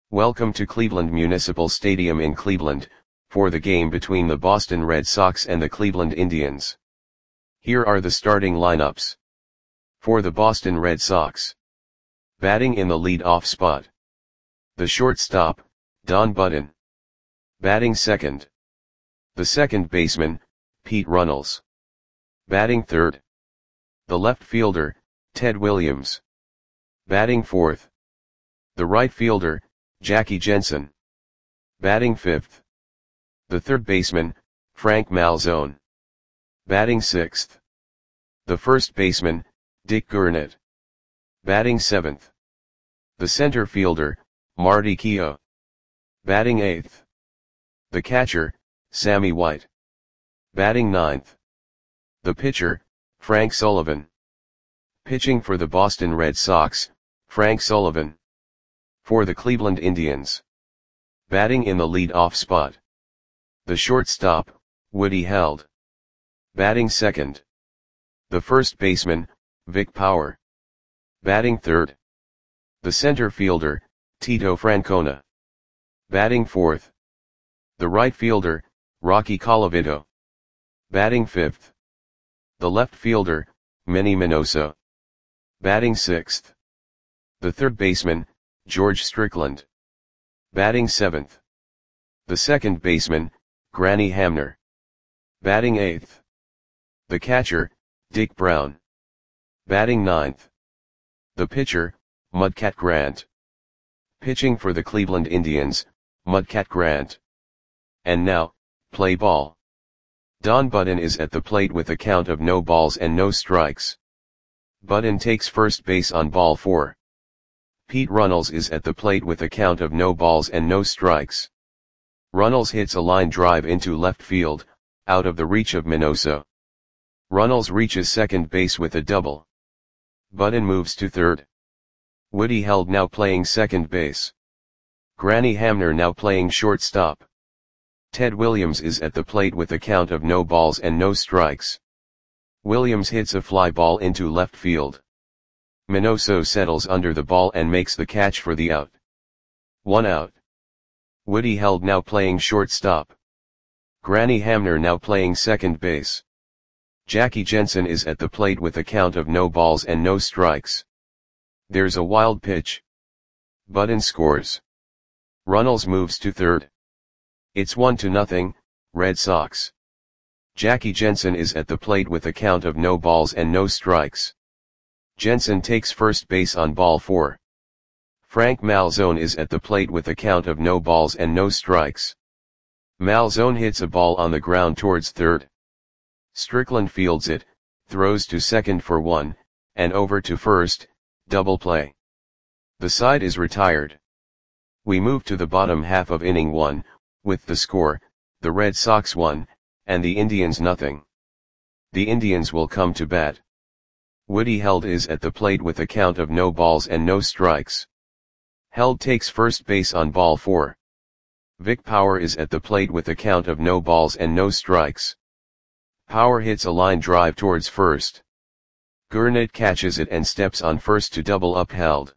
Welcome to Cleveland Municipal Stadium in Cleveland, for the game between the Boston Red Sox and the Cleveland Indians. Here are the starting lineups. For the Boston Red Sox. Batting in the lead-off spot. The shortstop, Don Budden. Batting second. The second baseman, Pete Runnels. Batting third. The left fielder, Ted Williams. Batting fourth. The right fielder, Jackie Jensen. Batting fifth. The third baseman, Frank Malzone. Batting sixth. The first baseman, Dick Gurnett. Batting seventh. The center fielder, Marty Keough. Batting eighth. The catcher, Sammy White. Batting ninth. The pitcher, Frank Sullivan. Pitching for the Boston Red Sox, Frank Sullivan. For the Cleveland Indians. Batting in the lead-off spot. The shortstop, Woody Held. Batting second. The first baseman, Vic Power. Batting third. The center fielder, Tito Francona. Batting fourth. The right fielder, Rocky Colavito. Batting fifth. The left fielder, Manny Minoso. Batting sixth. The third baseman, George Strickland. Batting seventh. The second baseman, Granny Hamner. Batting eighth. The catcher, Dick Brown. Batting ninth. The pitcher, Mudcat Grant. Pitching for the Cleveland Indians, Mudcat Grant. And now, play ball. Don Budden is at the plate with a count of no balls and no strikes. Budden takes first base on ball 4. Pete Runnels is at the plate with a count of no balls and no strikes. Runnels hits a line drive into left field, out of the reach of Minoso. Runnels reaches second base with a double. Budden moves to third. Woody Held now playing second base. Granny Hamner now playing shortstop. Ted Williams is at the plate with a count of no balls and no strikes. Williams hits a fly ball into left field. Minoso settles under the ball and makes the catch for the out. 1 out. Woody Held now playing shortstop. Granny Hamner now playing second base. Jackie Jensen is at the plate with a count of no balls and no strikes. There's a wild pitch. Budden scores. Runnels moves to third. It's 1-0, Red Sox. Jackie Jensen is at the plate with a count of no balls and no strikes. Jensen takes first base on ball 4. Frank Malzone is at the plate with a count of no balls and no strikes. Malzone hits a ball on the ground towards third. Strickland fields it, throws to second for 1, and over to first, double play. The side is retired. We move to the bottom half of inning 1, with the score, the Red Sox 1, and the Indians nothing. The Indians will come to bat. Woody Held is at the plate with a count of no balls and no strikes. Held takes first base on ball 4. Vic Power is at the plate with a count of no balls and no strikes. Power hits a line drive towards first. Gurnett catches it and steps on first to double up Held.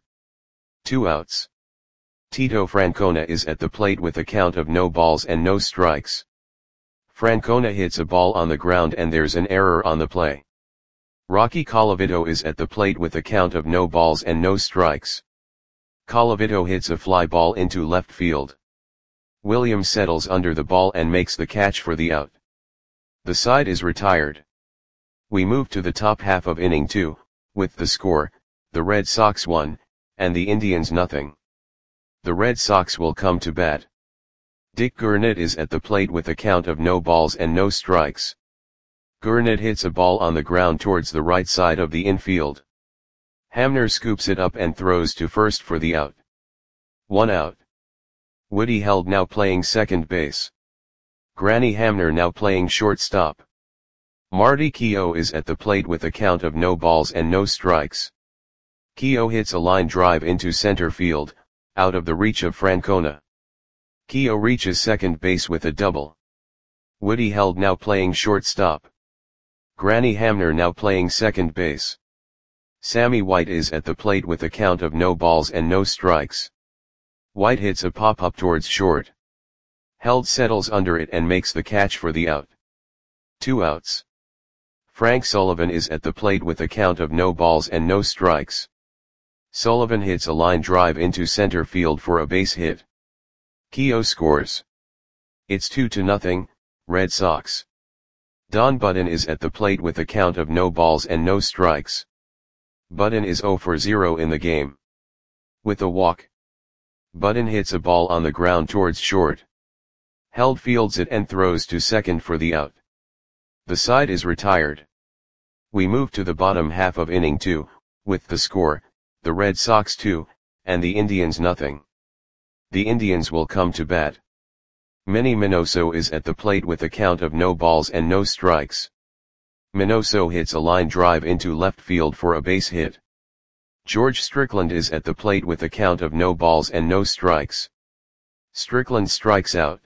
2 outs. Tito Francona is at the plate with a count of no balls and no strikes. Francona hits a ball on the ground and there's an error on the play. Rocky Colavito is at the plate with a count of no balls and no strikes. Colavito hits a fly ball into left field. Williams settles under the ball and makes the catch for the out. The side is retired. We move to the top half of inning 2, with the score, the Red Sox 1, and the Indians nothing. The Red Sox will come to bat. Dick Gurnett is at the plate with a count of no balls and no strikes. Gurnett hits a ball on the ground towards the right side of the infield. Hamner scoops it up and throws to first for the out. 1 out. Woody Held now playing second base. Granny Hamner now playing shortstop. Marty Keough is at the plate with a count of no balls and no strikes. Keough hits a line drive into center field, out of the reach of Francona. Keough reaches second base with a double. Woody Held now playing shortstop. Granny Hamner now playing second base. Sammy White is at the plate with a count of no balls and no strikes. White hits a pop-up towards short. Held settles under it and makes the catch for the out. 2 outs. Frank Sullivan is at the plate with a count of no balls and no strikes. Sullivan hits a line drive into center field for a base hit. Keogh scores. It's 2-0, Red Sox. Don Button is at the plate with a count of no balls and no strikes. Button is 0 for 0 in the game. With a walk. Button hits a ball on the ground towards short. Held fields it and throws to second for the out. The side is retired. We move to the bottom half of inning 2, with the score, the Red Sox 2, and the Indians nothing. The Indians will come to bat. Manny Minoso is at the plate with a count of no balls and no strikes. Minoso hits a line drive into left field for a base hit. George Strickland is at the plate with a count of no balls and no strikes. Strickland strikes out.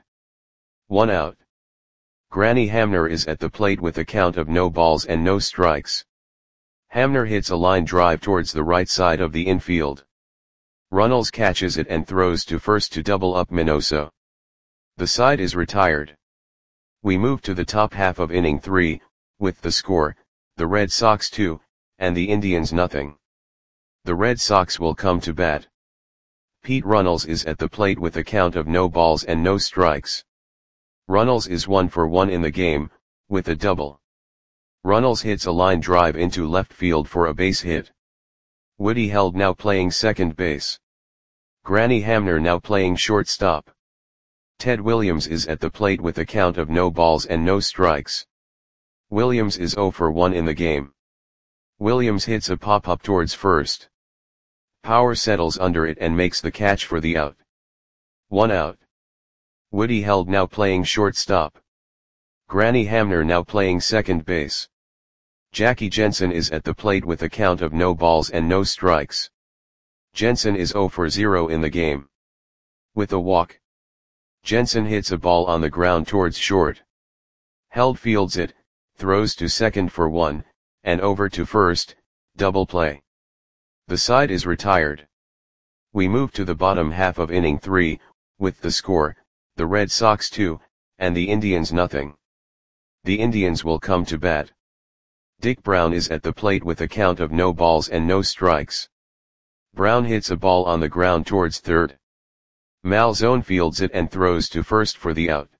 1 out. Granny Hamner is at the plate with a count of no balls and no strikes. Hamner hits a line drive towards the right side of the infield. Runnels catches it and throws to first to double up Minoso. The side is retired. We move to the top half of inning 3, with the score, the Red Sox 2, and the Indians nothing. The Red Sox will come to bat. Pete Runnels is at the plate with a count of no balls and no strikes. Runnels is 1 for 1 in the game, with a double. Runnels hits a line drive into left field for a base hit. Woody Held now playing second base. Granny Hamner now playing shortstop. Ted Williams is at the plate with a count of no balls and no strikes. Williams is 0 for 1 in the game. Williams hits a pop-up towards first. Power settles under it and makes the catch for the out. 1 out. Woody Held now playing shortstop. Granny Hamner now playing second base. Jackie Jensen is at the plate with a count of no balls and no strikes. Jensen is 0 for 0 in the game. With a walk. Jensen hits a ball on the ground towards short. Held fields it, throws to second for 1, and over to first, double play. The side is retired. We move to the bottom half of inning 3, with the score, the Red Sox 2, and the Indians nothing. The Indians will come to bat. Dick Brown is at the plate with a count of no balls and no strikes. Brown hits a ball on the ground towards third. Malzone fields it and throws to first for the out.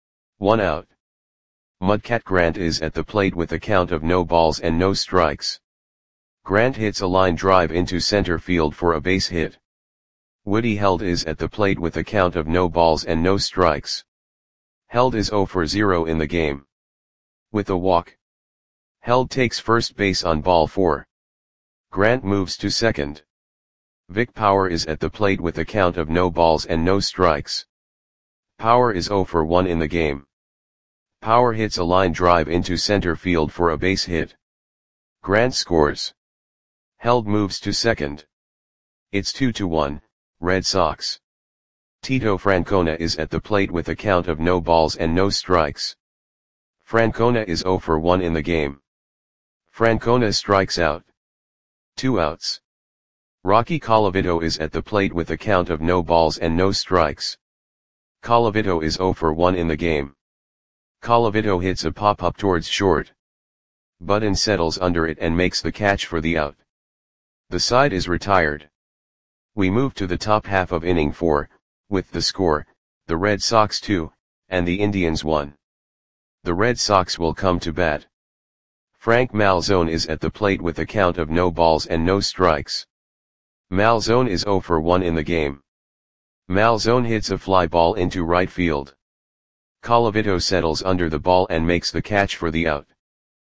1 out. Mudcat Grant is at the plate with a count of no balls and no strikes. Grant hits a line drive into center field for a base hit. Woody Held is at the plate with a count of no balls and no strikes. Held is 0 for 0 in the game. With a walk. Held takes first base on ball 4. Grant moves to second. Vic Power is at the plate with a count of no balls and no strikes. Power is 0 for 1 in the game. Power hits a line drive into center field for a base hit. Grant scores. Held moves to second. It's 2-1, Red Sox. Tito Francona is at the plate with a count of no balls and no strikes. Francona is 0 for 1 in the game. Francona strikes out. 2 outs. Rocky Colavito is at the plate with a count of no balls and no strikes. Colavito is 0 for 1 in the game. Colavito hits a pop-up towards short. Button settles under it and makes the catch for the out. The side is retired. We move to the top half of inning 4, with the score, the Red Sox 2, and the Indians 1. The Red Sox will come to bat. Frank Malzone is at the plate with a count of no balls and no strikes. Malzone is 0 for 1 in the game. Malzone hits a fly ball into right field. Colavito settles under the ball and makes the catch for the out.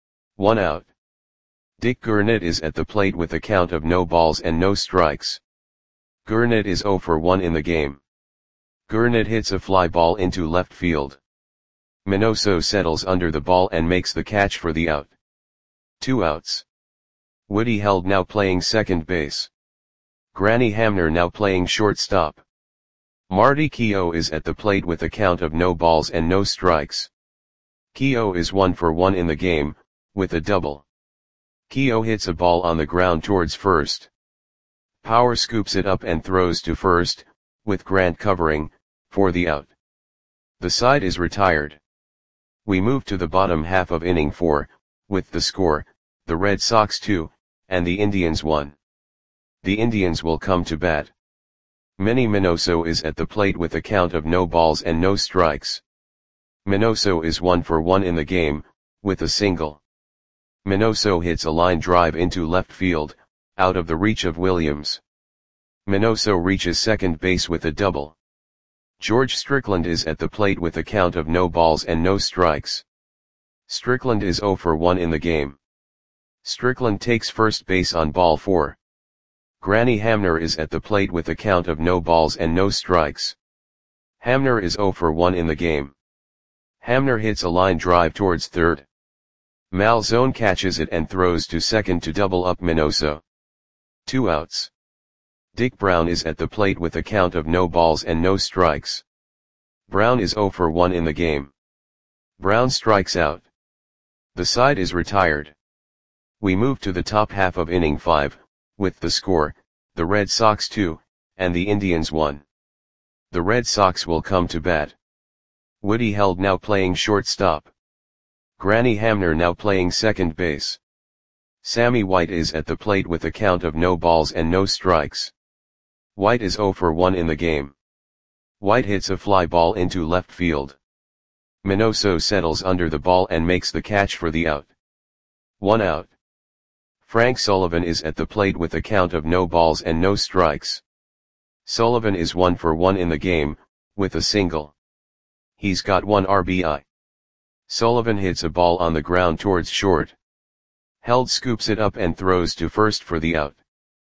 1 out. Dick Gurnett is at the plate with a count of no balls and no strikes. Gurnett is 0 for 1 in the game. Gurnett hits a fly ball into left field. Minoso settles under the ball and makes the catch for the out. 2 outs. Woody Held now playing second base. Granny Hamner now playing shortstop. Marty Keogh is at the plate with a count of no balls and no strikes. Keogh is 1 for 1 in the game, with a double. Keogh hits a ball on the ground towards first. Power scoops it up and throws to first, with Grant covering, for the out. The side is retired. We move to the bottom half of inning 4, with the score, the Red Sox 2, and the Indians 1. The Indians will come to bat. Manny Minoso is at the plate with a count of no balls and no strikes. Minoso is 1 for 1 in the game, with a single. Minoso hits a line drive into left field, out of the reach of Williams. Minoso reaches second base with a double. George Strickland is at the plate with a count of no balls and no strikes. Strickland is 0 for 1 in the game. Strickland takes first base on ball 4. Granny Hamner is at the plate with a count of no balls and no strikes. Hamner is 0 for 1 in the game. Hamner hits a line drive towards third. Malzone catches it and throws to second to double up Minoso. 2 outs. Dick Brown is at the plate with a count of no balls and no strikes. Brown is 0 for 1 in the game. Brown strikes out. The side is retired. We move to the top half of inning 5, with the score, the Red Sox 2, and the Indians 1. The Red Sox will come to bat. Woody Held now playing shortstop. Granny Hamner now playing second base. Sammy White is at the plate with a count of no balls and no strikes. White is 0 for 1 in the game. White hits a fly ball into left field. Minoso settles under the ball and makes the catch for the out. 1 out. Frank Sullivan is at the plate with a count of no balls and no strikes. Sullivan is 1 for 1 in the game, with a single. He's got 1 RBI. Sullivan hits a ball on the ground towards short. Held scoops it up and throws to first for the out.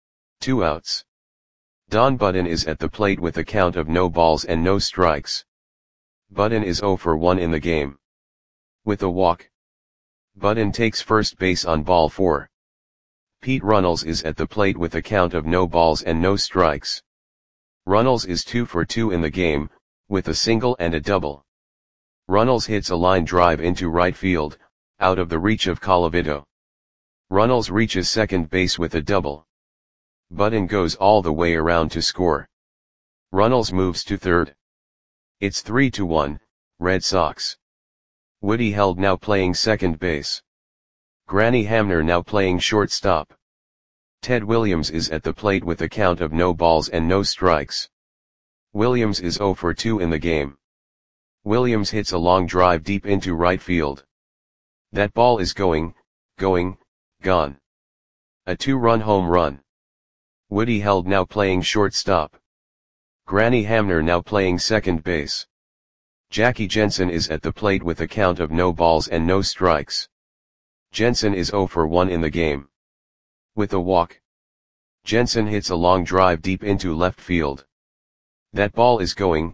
2 outs. Don Budden is at the plate with a count of no balls and no strikes. Budden is 0 for 1 in the game. With a walk. Budden takes first base on ball 4. Pete Runnels is at the plate with a count of no balls and no strikes. Runnels is 2 for 2 in the game, with a single and a double. Runnels hits a line drive into right field, out of the reach of Colavito. Runnels reaches second base with a double. Budden goes all the way around to score. Runnels moves to third. It's 3-1, Red Sox. Woody Held now playing second base. Granny Hamner now playing shortstop. Ted Williams is at the plate with a count of no balls and no strikes. Williams is 0 for 2 in the game. Williams hits a long drive deep into right field. That ball is going, gone. A 2-run home run. Woody Held now playing shortstop. Granny Hamner now playing second base. Jackie Jensen is at the plate with a count of no balls and no strikes. Jensen is 0 for 1 in the game. With a walk. Jensen hits a long drive deep into left field. That ball is going,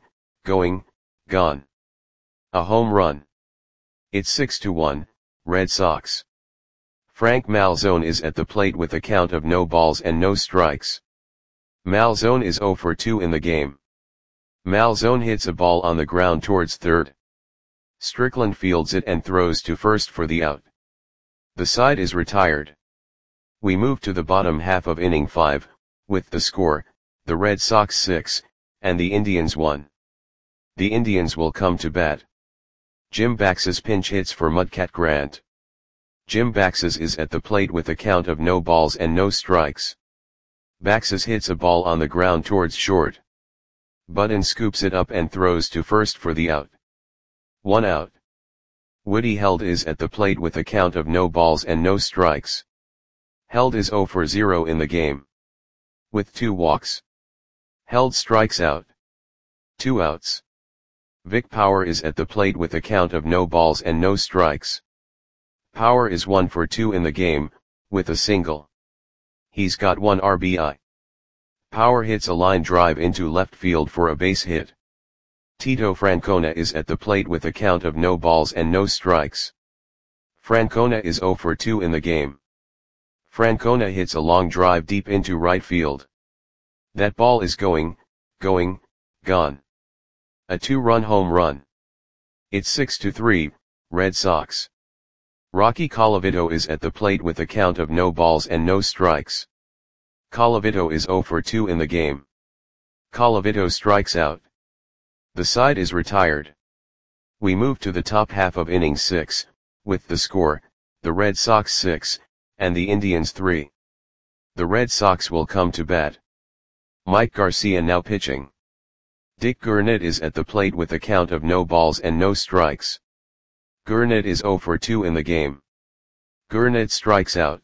gone. A home run. It's 6-1, Red Sox. Frank Malzone is at the plate with a count of no balls and no strikes. Malzone is 0 for 2 in the game. Malzone hits a ball on the ground towards third. Strickland fields it and throws to first for the out. The side is retired. We move to the bottom half of inning 5, with the score, the Red Sox 6, and the Indians 1. The Indians will come to bat. Jim Baxes pinch hits for Mudcat Grant. Jim Baxes is at the plate with a count of no balls and no strikes. Baxes hits a ball on the ground towards short. Budden scoops it up and throws to first for the out. 1 out. Woody Held is at the plate with a count of no balls and no strikes. Held is 0 for 0 in the game. With 2 walks. Held strikes out. 2 outs. Vic Power is at the plate with a count of no balls and no strikes. Power is 1 for 2 in the game, with a single. He's got 1 RBI. Power hits a line drive into left field for a base hit. Tito Francona is at the plate with a count of no balls and no strikes. Francona is 0 for 2 in the game. Francona hits a long drive deep into right field. That ball is going, gone. A 2-run home run. It's 6-3, Red Sox. Rocky Colavito is at the plate with a count of no balls and no strikes. Colavito is 0 for 2 in the game. Colavito strikes out. The side is retired. We move to the top half of inning 6, with the score, the Red Sox 6, and the Indians 3. The Red Sox will come to bat. Mike Garcia now pitching. Dick Gurnett is at the plate with a count of no balls and no strikes. Gurnett is 0 for 2 in the game. Gurnett strikes out.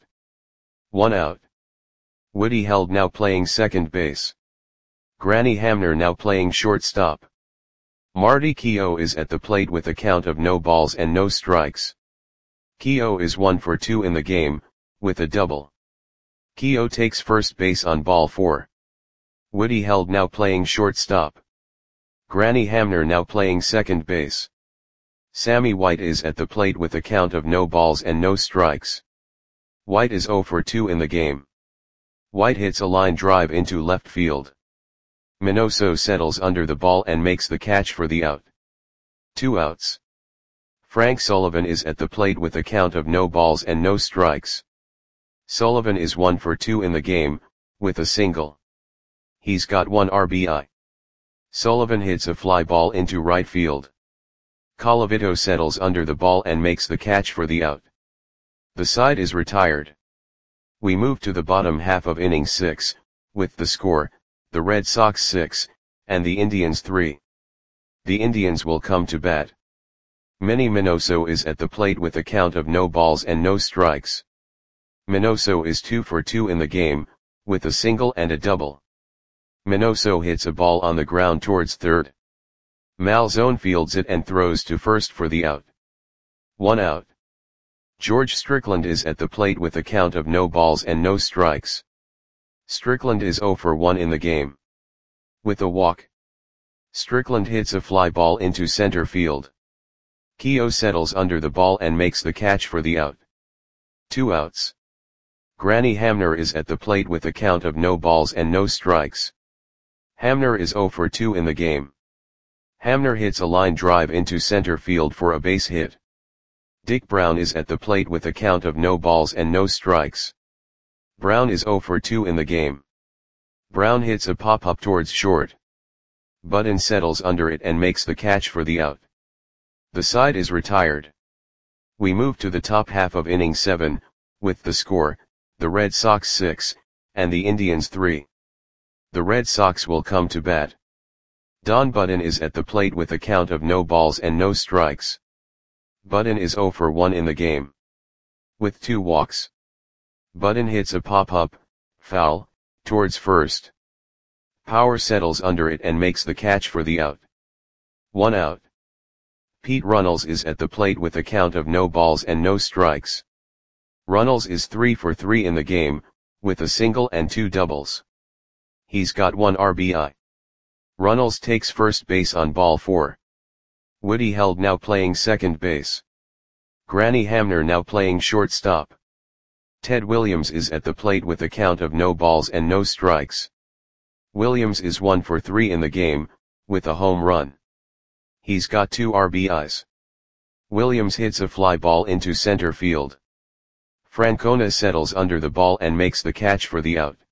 1 out. Woody Held now playing second base. Granny Hamner now playing shortstop. Marty Keough is at the plate with a count of no balls and no strikes. Keough is 1 for 2 in the game, with a double. Keough takes first base on ball 4. Woody Held now playing shortstop. Granny Hamner now playing second base. Sammy White is at the plate with a count of no balls and no strikes. White is 0 for 2 in the game. White hits a line drive into left field. Minoso settles under the ball and makes the catch for the out. 2 outs. Frank Sullivan is at the plate with a count of no balls and no strikes. Sullivan is 1 for 2 in the game, with a single. He's got 1 RBI. Sullivan hits a fly ball into right field. Colavito settles under the ball and makes the catch for the out. The side is retired. We move to the bottom half of inning 6, with the score, the Red Sox 6, and the Indians 3. The Indians will come to bat. Manny Minoso is at the plate with a count of no balls and no strikes. Minoso is 2 for 2 in the game, with a single and a double. Minoso hits a ball on the ground towards third. Malzone fields it and throws to first for the out. 1 out. George Strickland is at the plate with a count of no balls and no strikes. Strickland is 0 for 1 in the game. With a walk. Strickland hits a fly ball into center field. Keough settles under the ball and makes the catch for the out. 2 outs. Granny Hamner is at the plate with a count of no balls and no strikes. Hamner is 0 for 2 in the game. Hamner hits a line drive into center field for a base hit. Dick Brown is at the plate with a count of no balls and no strikes. Brown is 0 for 2 in the game. Brown hits a pop-up towards short. Budden settles under it and makes the catch for the out. The side is retired. We move to the top half of inning 7, with the score, the Red Sox 6, and the Indians 3. The Red Sox will come to bat. Don Budden is at the plate with a count of no balls and no strikes. Budden is 0 for 1 in the game. With 2 walks. Budden hits a pop-up, foul, towards first. Power settles under it and makes the catch for the out. 1 out. Pete Runnels is at the plate with a count of no balls and no strikes. Runnels is 3 for 3 in the game, with a single and 2 doubles. He's got 1 RBI. Runnels takes first base on ball 4. Woody Held now playing second base. Granny Hamner now playing shortstop. Ted Williams is at the plate with a count of no balls and no strikes. Williams is 1 for 3 in the game, with a home run. He's got 2 RBIs. Williams hits a fly ball into center field. Francona settles under the ball and makes the catch for the out.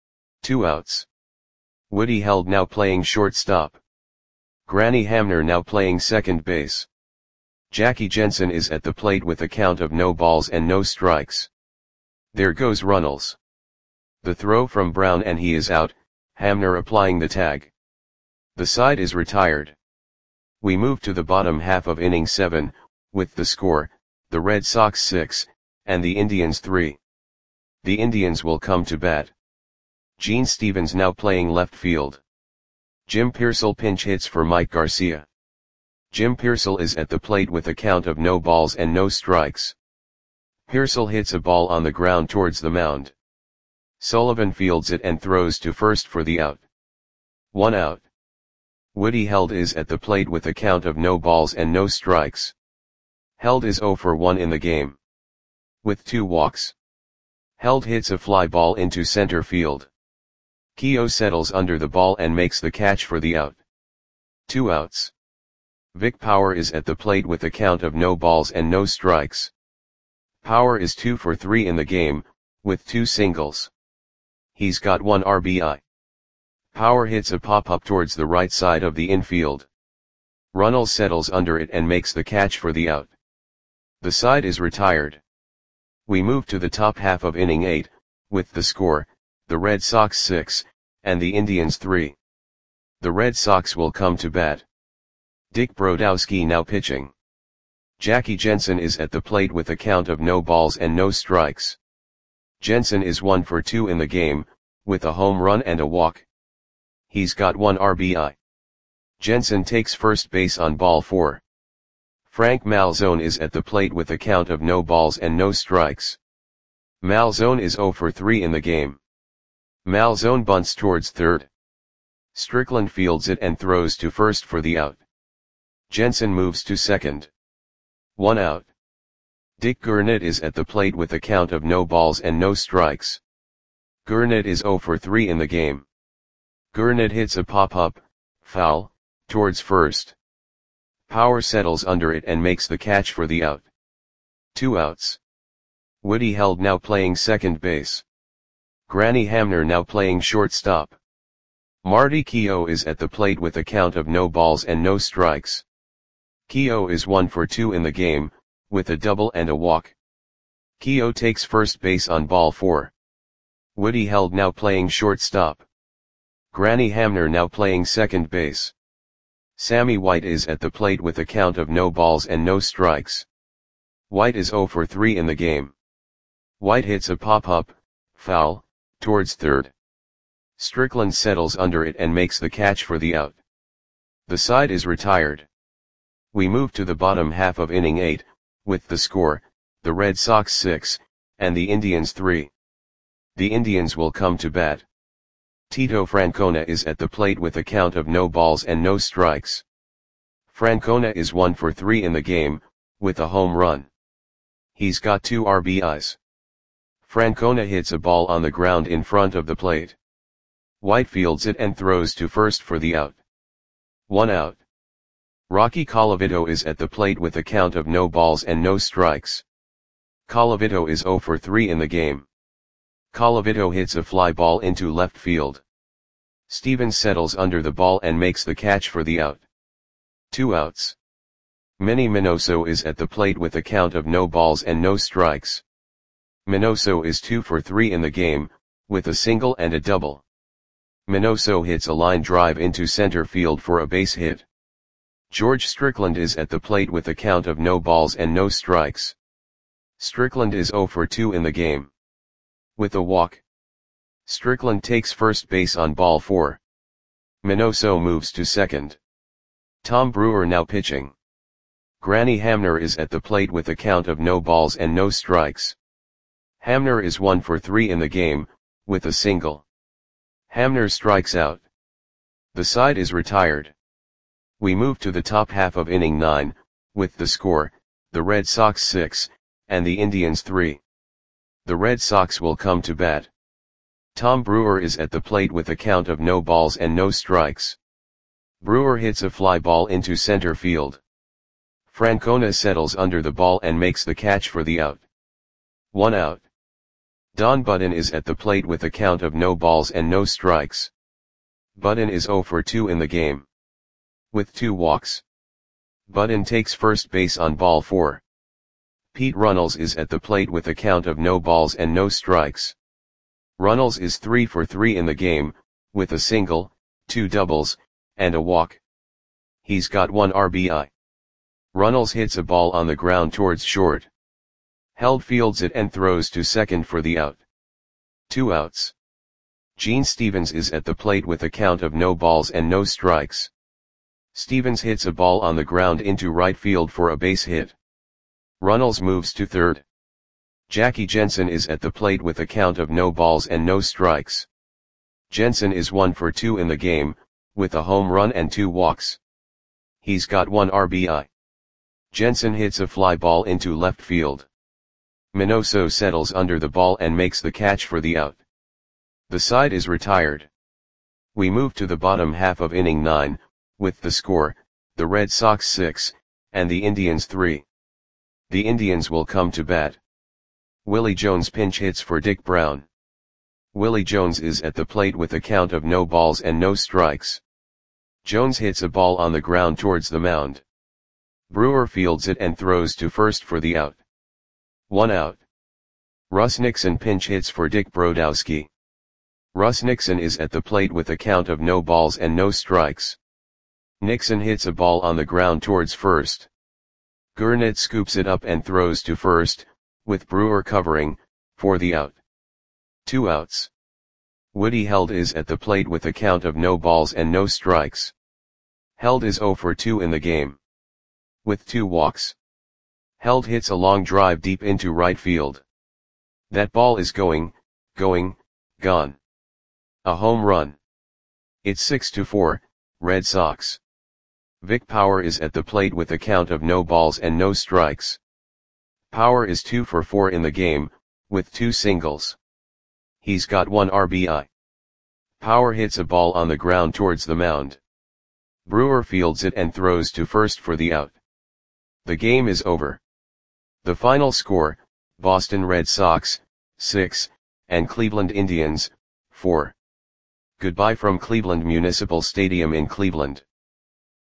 2 outs. Woody Held now playing shortstop. Granny Hamner now playing second base. Jackie Jensen is at the plate with a count of no balls and no strikes. There goes Runnels. The throw from Brown and he is out, Hamner applying the tag. The side is retired. We move to the bottom half of inning 7, with the score, the Red Sox 6, and the Indians 3. The Indians will come to bat. Gene Stevens now playing left field. Jim Piersall pinch hits for Mike Garcia. Jim Piersall is at the plate with a count of no balls and no strikes. Piersall hits a ball on the ground towards the mound. Sullivan fields it and throws to first for the out. 1 out. Woody Held is at the plate with a count of no balls and no strikes. Held is 0 for 1 in the game. With 2 walks. Held hits a fly ball into center field. Keough settles under the ball and makes the catch for the out. 2 outs. Vic Power is at the plate with a count of no balls and no strikes. Power is 2 for 3 in the game, with 2 singles. He's got 1 RBI. Power hits a pop-up towards the right side of the infield. Runnels settles under it and makes the catch for the out. The side is retired. We move to the top half of inning 8, with the score, the Red Sox 6, and the Indians 3. The Red Sox will come to bat. Dick Brodowski now pitching. Jackie Jensen is at the plate with a count of no balls and no strikes. Jensen is 1 for 2 in the game, with a home run and a walk. He's got 1 RBI. Jensen takes first base on ball 4. Frank Malzone is at the plate with a count of no balls and no strikes. Malzone is 0 for 3 in the game. Malzone bunts towards third. Strickland fields it and throws to first for the out. Jensen moves to second. 1 out. Dick Gurnett is at the plate with a count of no balls and no strikes. Gurnett is 0 for 3 in the game. Gurnett hits a pop-up, foul, towards first. Power settles under it and makes the catch for the out. 2 outs. Woody Held now playing second base. Granny Hamner now playing shortstop. Marty Keough is at the plate with a count of no balls and no strikes. Keough is 1 for 2 in the game, with a double and a walk. Keough takes first base on ball 4. Woody Held now playing shortstop. Granny Hamner now playing second base. Sammy White is at the plate with a count of no balls and no strikes. White is 0 for 3 in the game. White hits a pop-up, foul, towards third. Strickland settles under it and makes the catch for the out. The side is retired. We move to the bottom half of inning 8, with the score, the Red Sox 6, and the Indians 3. The Indians will come to bat. Tito Francona is at the plate with a count of no balls and no strikes. Francona is 1 for 3 in the game, with a home run. He's got 2 RBIs. Francona hits a ball on the ground in front of the plate. White fields it and throws to first for the out. 1 out. Rocky Colavito is at the plate with a count of no balls and no strikes. Colavito is 0 for 3 in the game. Colavito hits a fly ball into left field. Stevens settles under the ball and makes the catch for the out. 2 outs. Manny Minoso is at the plate with a count of no balls and no strikes. Minoso is 2 for 3 in the game, with a single and a double. Minoso hits a line drive into center field for a base hit. George Strickland is at the plate with a count of no balls and no strikes. Strickland is 0 for 2 in the game. With a walk. Strickland takes first base on ball 4. Minoso moves to second. Tom Brewer now pitching. Granny Hamner is at the plate with a count of no balls and no strikes. Hamner is 1 for 3 in the game, with a single. Hamner strikes out. The side is retired. We move to the top half of inning 9, with the score, the Red Sox 6, and the Indians 3. The Red Sox will come to bat. Tom Brewer is at the plate with a count of no balls and no strikes. Brewer hits a fly ball into center field. Francona settles under the ball and makes the catch for the out. 1 out. Don Budden is at the plate with a count of no balls and no strikes. Budden is 0 for 2 in the game. With 2 walks. Budden takes first base on ball 4. Pete Runnels is at the plate with a count of no balls and no strikes. Runnels is 3 for 3 in the game, with a single, 2 doubles, and a walk. He's got 1 RBI. Runnels hits a ball on the ground towards short. Held fields it and throws to second for the out. 2 outs. Gene Stevens is at the plate with a count of no balls and no strikes. Stevens hits a ball on the ground into right field for a base hit. Runnels moves to third. Jackie Jensen is at the plate with a count of no balls and no strikes. Jensen is 1 for 2 in the game, with a home run and 2 walks. He's got 1 RBI. Jensen hits a fly ball into left field. Minoso settles under the ball and makes the catch for the out. The side is retired. We move to the bottom half of inning 9, with the score, the Red Sox 6, and the Indians 3. The Indians will come to bat. Willie Jones pinch hits for Dick Brown. Willie Jones is at the plate with a count of no balls and no strikes. Jones hits a ball on the ground towards the mound. Brewer fields it and throws to first for the out. 1 out. Russ Nixon pinch hits for Dick Brodowski. Russ Nixon is at the plate with a count of no balls and no strikes. Nixon hits a ball on the ground towards first. Gurnett scoops it up and throws to first, with Brewer covering, for the out. 2 outs. Woody Held is at the plate with a count of no balls and no strikes. Held is 0 for 2 in the game, with 2 walks. Held hits a long drive deep into right field. That ball is gone. A home run. It's 6-4, Red Sox. Vic Power is at the plate with a count of no balls and no strikes. Power is 2 for 4 in the game, with 2 singles. He's got 1 RBI. Power hits a ball on the ground towards the mound. Brewer fields it and throws to first for the out. The game is over. The final score, Boston Red Sox, 6, and Cleveland Indians, 4. Goodbye from Cleveland Municipal Stadium in Cleveland.